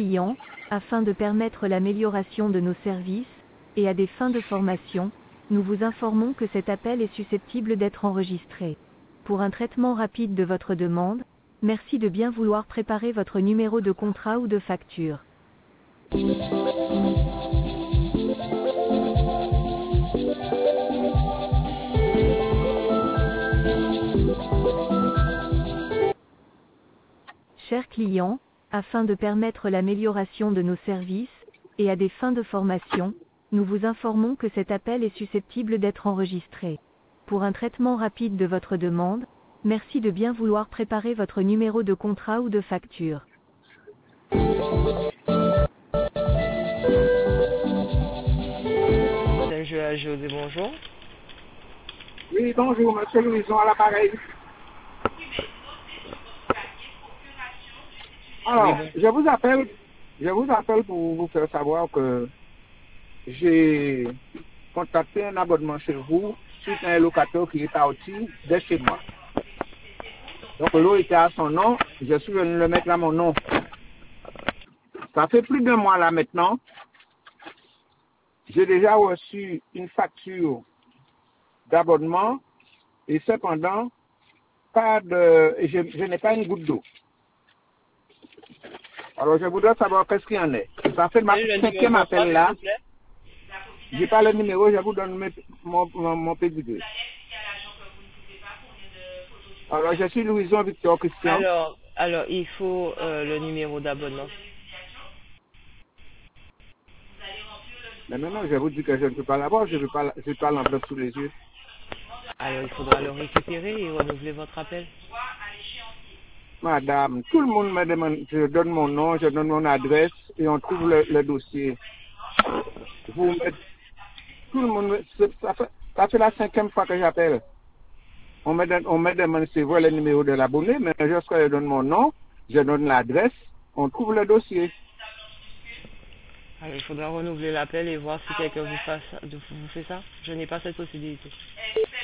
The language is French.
client, afin de permettre l'amélioration de nos services, et à des fins de formation, nous vous informons que cet appel est susceptible d'être enregistré. Pour un traitement rapide de votre demande, merci de bien vouloir préparer votre numéro de contrat ou de facture. Chers clients, afin de permettre l'amélioration de nos services, et à des fins de formation, nous vous informons que cet appel est susceptible d'être enregistré. Pour un traitement rapide de votre demande, merci de bien vouloir préparer votre numéro de contrat ou de facture. José, bonjour. Oui, bonjour, monsieur Louison à l'appareil. Alors, Oui, je vous appelle pour vous faire savoir que j'ai contacté un abonnement chez vous suite à un locataire qui est parti de chez moi. Donc l'eau était à son nom, je suis venu le mettre à mon nom. Ça fait plus d'un mois là maintenant. J'ai déjà reçu une facture d'abonnement et cependant, je n'ai pas une goutte d'eau. Alors je voudrais savoir qu'est-ce qu'il y en est. Ça fait ma cinquième appel là. J'ai pas le numéro, je vous donne mon pédigré. Alors je suis Louison Victor Christian. Alors il faut le numéro d'abonnement. Mais maintenant je vous dis que je ne peux pas l'avoir, je n'ai pas l'enveloppe sous les yeux. Alors il faudra le récupérer et renouveler votre appel. Madame, tout le monde me demande, je donne mon nom, je donne mon adresse et on trouve le dossier. Tout le monde, ça fait la cinquième fois que j'appelle. On me demande c'est vrai le numéro de l'abonné, mais je donne mon nom, je donne l'adresse, on trouve le dossier. Alors il faudra renouveler l'appel et voir si quelqu'un vous fait ça. Je n'ai pas cette possibilité.